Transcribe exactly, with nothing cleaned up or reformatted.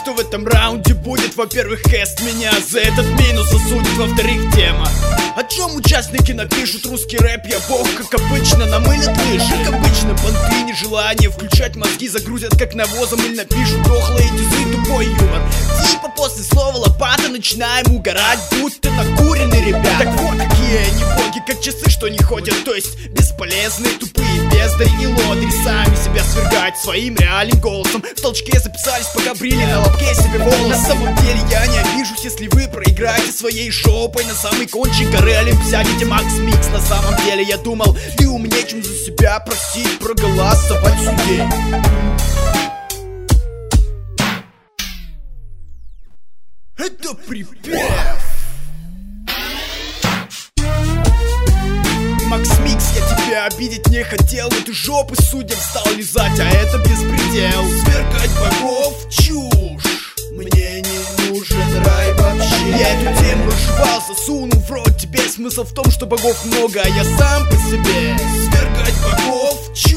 что в этом раунде будет. Во-первых, кэст меня за этот минус осудит. Во-вторых, тема. О чем участники напишут? Русский рэп, я бог, как обычно, намылят лыжи. Как обычно, понты, нежелание включать мозги загрузят как навозом или напишут дохлые дизы, тупой юмор. Типа после слова лопата начинаем угорать, будто накуренные ребята. Так вот, какие они боги, как часы, что не ходят. То есть бесполезные, тупые бездари и лодыри. Сами себя свергать своим реальным голосом. В толчке записались, пока брили на лобке себе волосы. На самом деле я не обижусь, если вы проиграете своей шопой на самый кончик горы Олимп сядете. Макс Микс, на самом деле я думал, ты умнее, чем за себя просить проголосовать судей. Это припев. Макс Микс, я тебя обидеть не хотел, но ты жопы судьям стал лизать, а это беспредел. Свергать богов — чушь, мне не нужен рай вообще. Я эту тему разжевал, засунул в рот тебе. Смысл в том, что богов много, а я сам по себе. Свергать богов — чушь.